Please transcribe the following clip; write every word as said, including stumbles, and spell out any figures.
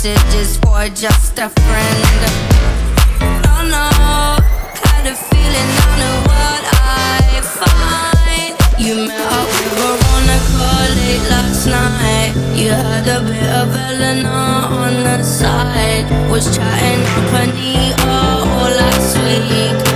messages for just a friend. No, no, kind of feeling I know what I find. You met up with Veronica late last night. You had a bit of Eleanor on the side. Was chatting up Anita all last week.